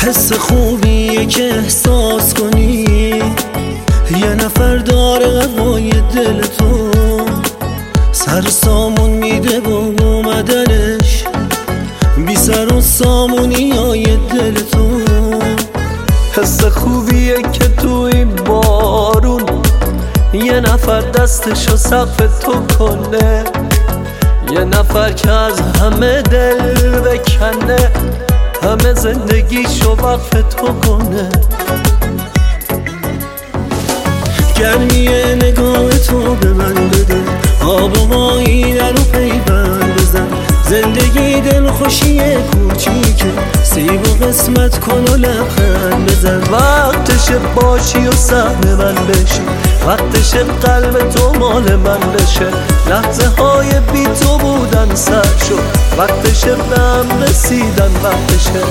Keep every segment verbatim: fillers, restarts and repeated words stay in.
حس خوبیه که احساس کنی یه نفر داره قوای دل تو، سر سامون میده با اومدنش بی سر و سامونی های دل تو. حس خوبیه که تو این بارون یه نفر دستشو سقف تو کنه، یه نفر که از همه دل بکنه، همه زندگیشو وقف تو کنه. گرمی نگاه تو به من بده، آب و آینه رو پیوند بزن، زندگی دل خوشی کوچیکه، سیب و قسمت کن و لبخند بزن. وقتشه باشی و سهم من بشی، وقتشه قلب تو مال من بشه، لحظه های بی تو بودن سر شد، وقتشه به هم رسیدن وقتشه.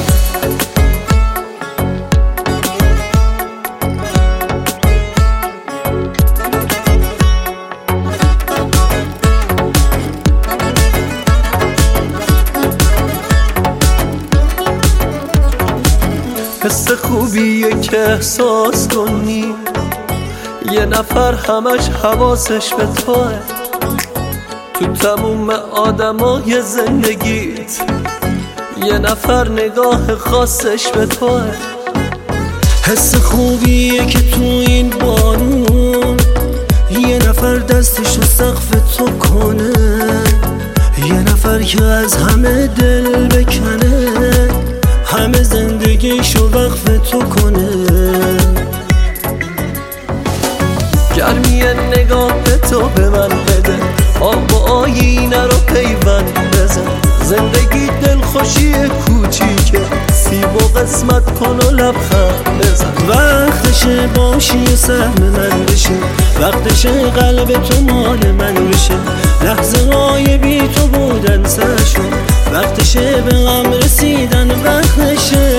حس خوبیه که احساس کنی یه نفر همش حواسش به توه، تو تموم آدمای زندگیت یه نفر نگاه خاصش به توه. حس خوبیه که تو این بارون یه نفر دستشو سقف تو کنه، یه نفر که از همه دل بکنه، همه زندگیشو وقف تو کنه. گرمی نگاه تو به من بده، آب و آینه رو پیوند بزن، زندگی دل خوشی کوچیکه، سیب و قسمت کن و لبخند بزن. وقتشه باشی و سهم من بشه، وقتشه قلب تو مال من بشه، لحظه های بی تو بودن سر شد، وقتشه به غم رسیدن وقتشه.